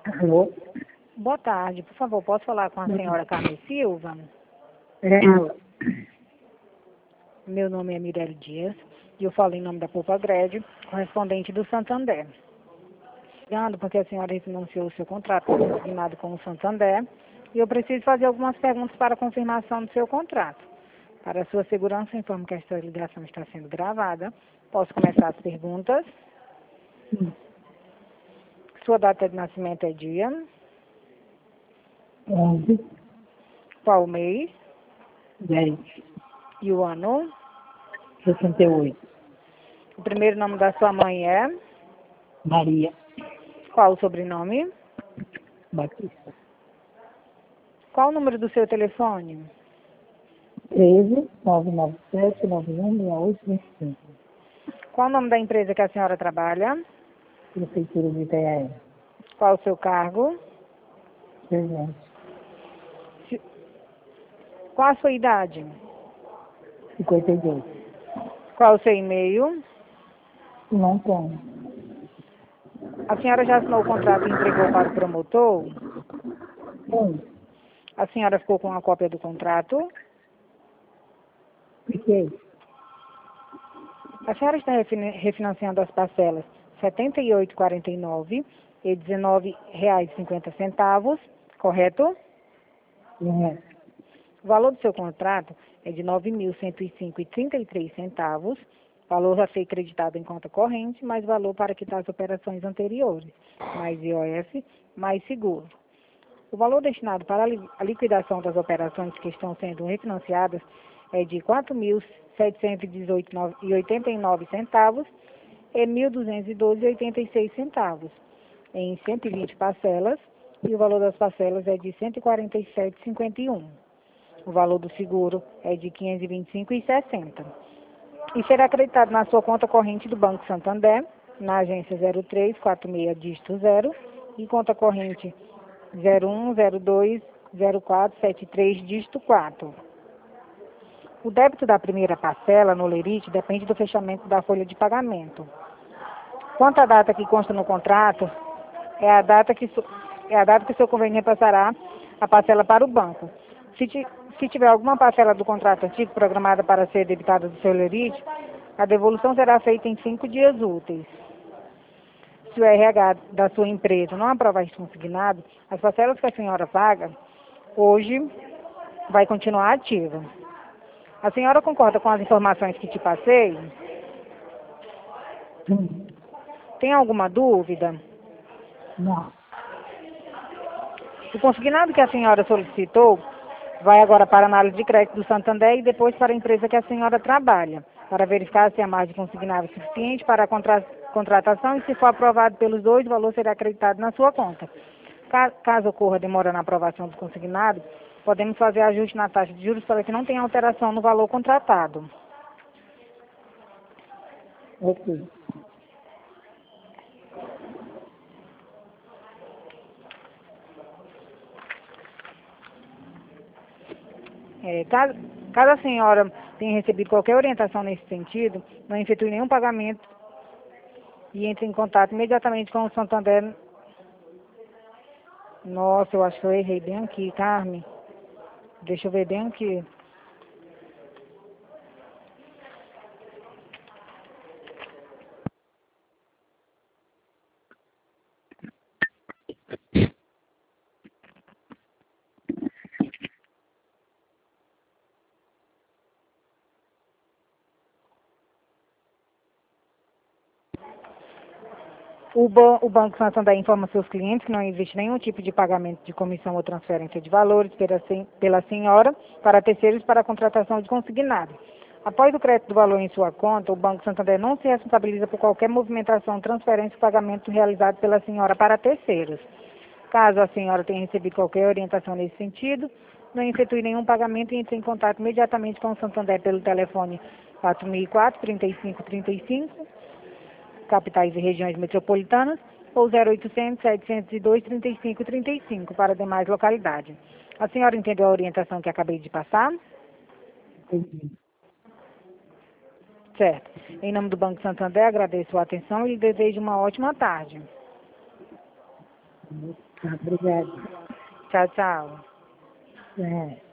Alô? Boa tarde, por favor, posso falar com a senhora Carmen Silva? Ela. Meu nome é Mirelle Dias e eu falo em nome da Poupa Grédio, correspondente do Santander. Ligando porque a senhora refinanciou o seu contrato consignado com o Santander e eu preciso fazer algumas perguntas para confirmação do seu contrato. Para a sua segurança, informo que esta ligação está sendo gravada. Posso começar as perguntas? Sim. Sua data de nascimento é dia? 11, Qual mês? 10, E o ano? 68. O primeiro nome da sua mãe é? Maria Qual o sobrenome? Batista. Qual o número do seu telefone? 13 997 916825. Qual o nome da empresa que a senhora trabalha? Prefeitura de Itanhaém. Qual o seu cargo? Servente. Se- Qual a sua idade? 52. Qual o seu e-mail? Não tem. A senhora já assinou o contrato e entregou para o promotor? Sim. A senhora ficou com a cópia do contrato? Fiquei. A senhora está refinanciando as parcelas R$ 78,49 e R$ 19,50, correto? Correto. O valor do seu contrato é de R$ 9.105,33, valor a ser creditado em conta corrente, mais valor para quitar as operações anteriores, mais IOF, mais seguro. O valor destinado para a liquidação das operações que estão sendo refinanciadas é de R$ 4.718,89 e R$ 1.212,86, em 120 parcelas, e o valor das parcelas é de R$ 147,51. O valor do seguro é de R$ 525,60. E será acreditado na sua conta corrente do Banco Santander, na agência 0346 dígito 0 e conta corrente 01020473 dígito 4. O débito da primeira parcela no Lerite depende do fechamento da folha de pagamento. Quanto à data que consta no contrato, é a data que o seu convênio repassará a parcela para o banco. Se tiver alguma parcela do contrato antigo programada para ser debitada do seu lerite, a devolução será feita em 5 dias úteis. Se o RH da sua empresa não aprovar este consignado, as parcelas que a senhora paga hoje vai continuar ativa. A senhora concorda com as informações que te passei? Sim. Tem alguma dúvida? Não. O consignado que a senhora solicitou vai agora para a análise de crédito do Santander e depois para a empresa que a senhora trabalha, para verificar se a margem consignada é suficiente para a contratação e, se for aprovado pelos dois, o valor será acreditado na sua conta. Caso ocorra demora na aprovação do consignado, podemos fazer ajuste na taxa de juros para que não tenha alteração no valor contratado. Ok. Caso a senhora tenha recebido qualquer orientação nesse sentido, não efetue nenhum pagamento e entre em contato imediatamente com o Santander. Nossa, eu acho que eu errei bem aqui, Carmen. Deixa eu ver bem aqui. O Banco Santander informa seus clientes que não existe nenhum tipo de pagamento de comissão ou transferência de valores pela senhora para terceiros para a contratação de consignado. Após o crédito do valor em sua conta, o Banco Santander não se responsabiliza por qualquer movimentação, transferência ou pagamento realizado pela senhora para terceiros. Caso a senhora tenha recebido qualquer orientação nesse sentido, não efetue nenhum pagamento e entre em contato imediatamente com o Santander pelo telefone 4004-3535, capitais e regiões metropolitanas, ou 0800-702-3535 para demais localidades. A senhora entendeu a orientação que acabei de passar? Entendi. Certo. Em nome do Banco Santander, agradeço a atenção e lhe desejo uma ótima tarde. Tá, obrigado. Tchau, tchau. É.